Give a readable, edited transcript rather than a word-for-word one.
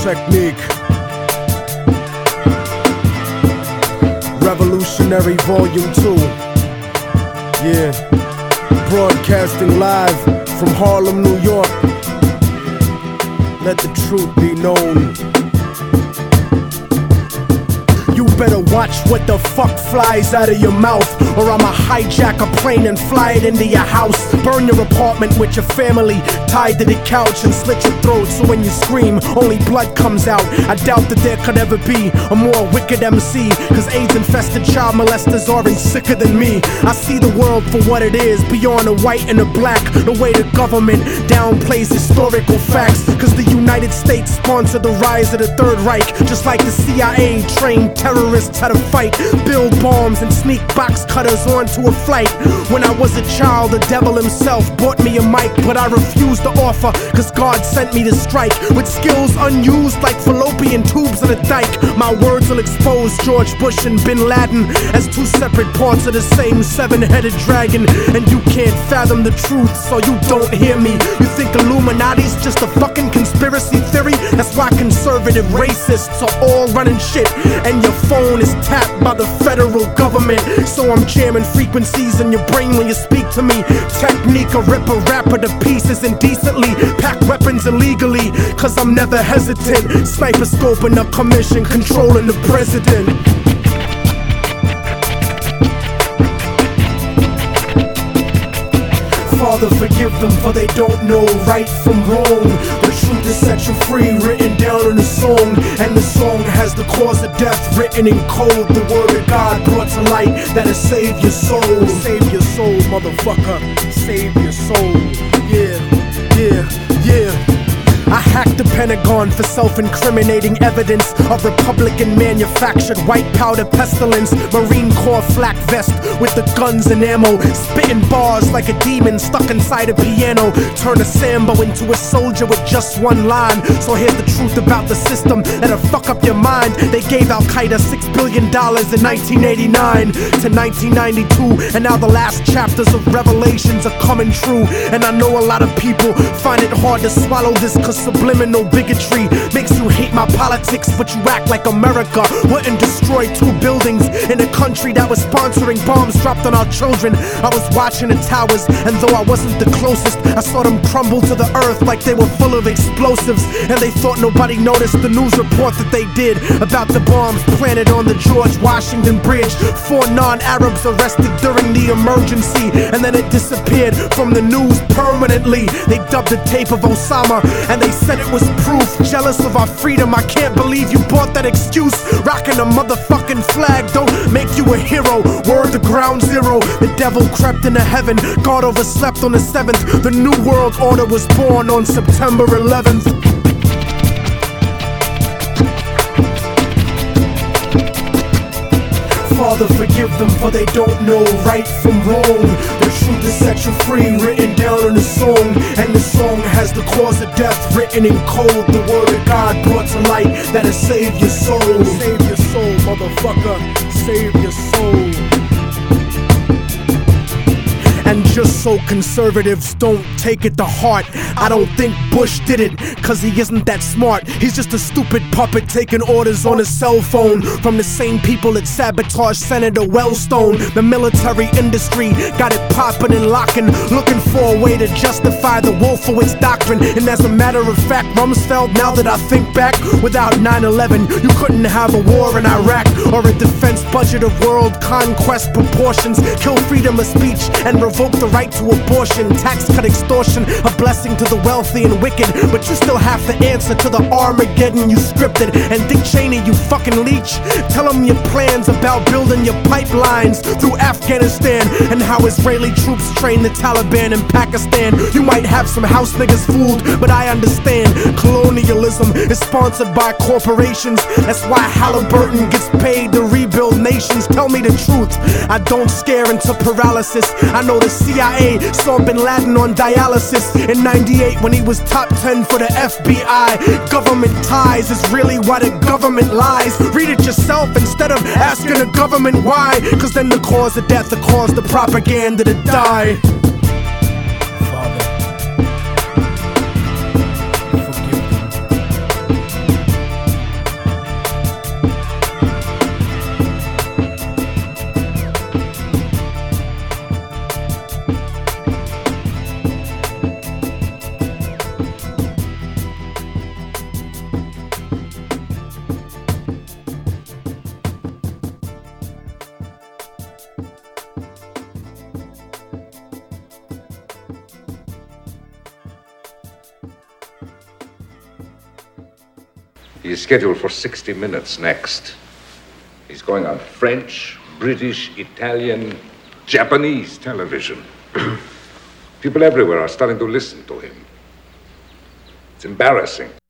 Technique. Revolutionary Volume 2. Yeah. Broadcasting live from Harlem, New York. Let the truth be known. You better watch what the fuck flies out of your mouth, or I'ma hijack a plane and fly it into your house. Burn your apartment with your family tied to the couch and slit your throat so when you scream, only blood comes out. I doubt that there could ever be a more wicked MC, cause AIDS-infested child molesters aren't sicker than me. I see the world for what it is, beyond the white and the black. The way the government downplays historical facts, cause the United States sponsored the rise of the Third Reich, just like the CIA trained terrorists how to fight, build bombs and sneak box cutters onto a flight. When I was a child, the devil himself bought me a mic, but I refused to offer, cause God sent me to strike with skills unused like fallopian tubes in a dike. My words will expose George Bush and Bin Laden as two separate parts of the same seven-headed dragon, and you can't fathom the truth, so you don't hear me. You think Illuminati's just a fucking conspiracy theory? That's why conservative racists are all running shit, and your phone is tapped by the federal government. So I'm jamming frequencies in your brain when you speak to me. Technique, a rip a rapper to pieces indecently, pack weapons illegally, cause I'm never hesitant. Sniper scoping a commission, controlling the president. Father, forgive them, for they don't know right from wrong. The truth is set you free, written down in a song, and the song has the cause of death written in code. The word of God brought to light that'll save your soul. Save your soul, motherfucker. Save your soul. Yeah, yeah, yeah. I hacked the Pentagon for self-incriminating evidence of Republican-manufactured white powder pestilence. Marine Corps flak vest with the guns and ammo, spitting bars like a demon stuck inside a piano. Turn a Sambo into a soldier with just one line. So here's the truth about the system that'll fuck up your mind. They gave Al-Qaeda $6 billion in 1989 to 1992, and now the last chapters of Revelations are coming true. And I know a lot of people find it hard to swallow this, cause subliminal bigotry makes you hate my politics, but you act like America wouldn't destroy 2 buildings in a country that was sponsoring bombs dropped on our children. I was watching the towers, and though I wasn't the closest, I saw them crumble to the earth like they were full of explosives, and they thought nobody noticed the news report that they did about the bombs planted on the George Washington Bridge. 4 non-Arabs arrested during the emergency, and then it disappeared from the news permanently. They dubbed the tape of Osama, and they said it was proof. Jealous of our freedom, I can't believe you bought that excuse. Rocking a motherfucking flag don't make you a hero. Word to Ground Zero, the devil crept into heaven. God overslept on the 7th. The new world order was born on September 11th. Father, forgive them, for they don't know right from wrong. The truth is set you free, written down in a song, and the song has the cause of death written in code. The word of God brought to light that'll save your soul. Save your soul, motherfucker. Save your soul. And just so conservatives don't take it to heart, I don't think Bush did it cause he isn't that smart. He's just a stupid puppet taking orders on his cell phone from the same people that sabotaged Senator Wellstone. The military industry got it popping and locking, looking for a way to justify the Wolfowitz doctrine. And as a matter of fact, Rumsfeld, now that I think back, without 9/11 you couldn't have a war in Iraq or a defense budget of world conquest proportions. Kill freedom of speech and revoke the right to abortion, tax cut extortion, a blessing to the wealthy and wicked, but you still have to answer to the Armageddon you scripted. And Dick Cheney, you fucking leech, tell him your plans about building your pipelines through Afghanistan, and how Israeli troops train the Taliban in Pakistan. You might have some house niggas fooled, but I understand colonialism is sponsored by corporations. That's why Halliburton gets paid to rebuild nations. Tell me the truth, I don't scare into paralysis. I know the CIA saw Bin Laden on dialysis in '98 when he was top 10 for the FBI. Government ties is really why the government lies. Read it yourself instead of asking the government why, cause then the cause of death will cause the propaganda to die. Father, forgive them. He is scheduled for 60 Minutes next. He's going on French, British, Italian, Japanese television. People everywhere are starting to listen to him. It's embarrassing.